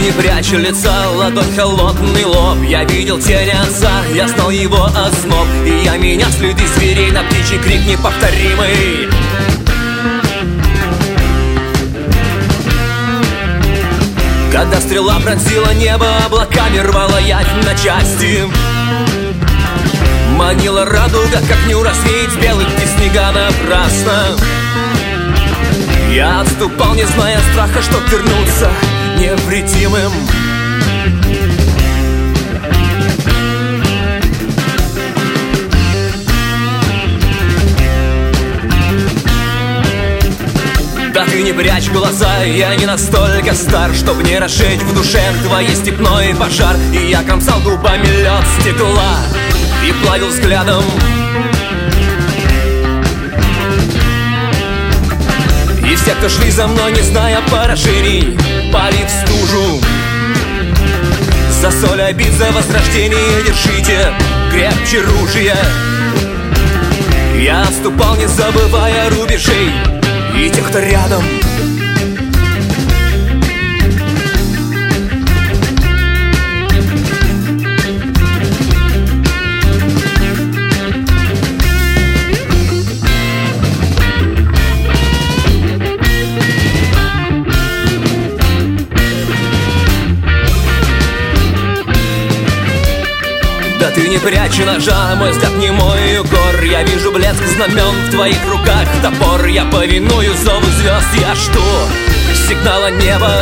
не прячь лица, ладонь холодный лоб. Я видел тень отца, я знал его озноб. И я менял следы зверей на птичий крик неповторимый. Когда стрела пронзила небо, облаками рвала явь на части. Манила радуга, как не развеять белых птиц снега напрасно. Я отступал, не зная страха, чтоб вернуться невредимым. Да ты не прячь глаза, я не настолько стар, чтоб не разжечь в душе твоей степной пожар. И я комсал губами лед стекла и плавил взглядом. И все, кто шли за мной, не зная поражений, пали в стужу. За соль обид, за возрождение держите крепче ружья. Я отступал, не забывая рубежей и тех, кто рядом. Да ты не прячь ножа, мой взгляд не мой укор. Я вижу блеск знамен в твоих руках топор. Я повинуюсь зову звезд, я жду сигнала неба.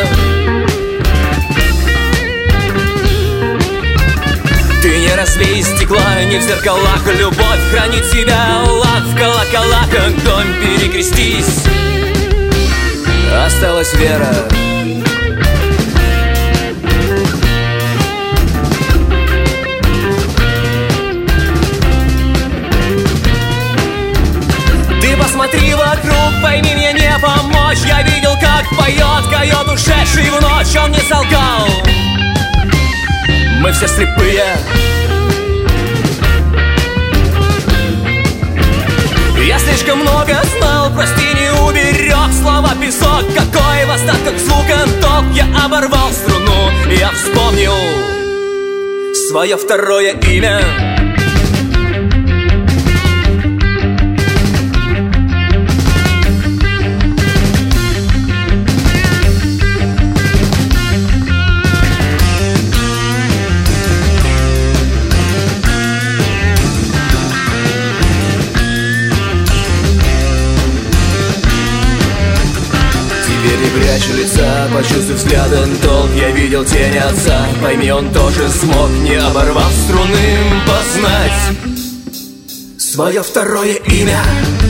Ты не разбей стекла, не в зеркалах. Любовь хранит тебя, лад в колоколах. Огонь, перекрестись, осталась вера. Посмотри вокруг, пойми, мне не помочь. Я видел, как поет койот, ушедший в ночь. Он не солгал, мы все слепые. Я слишком много знал, прости, не уберег. Слова песок, какой в остатках звука толк. Я оборвал струну, я вспомнил свое второе имя. Прячь лица, почувствуй взглядом толк. Я видел тень отца, пойми, он тоже смог, не оборвав струны, познать свое второе имя.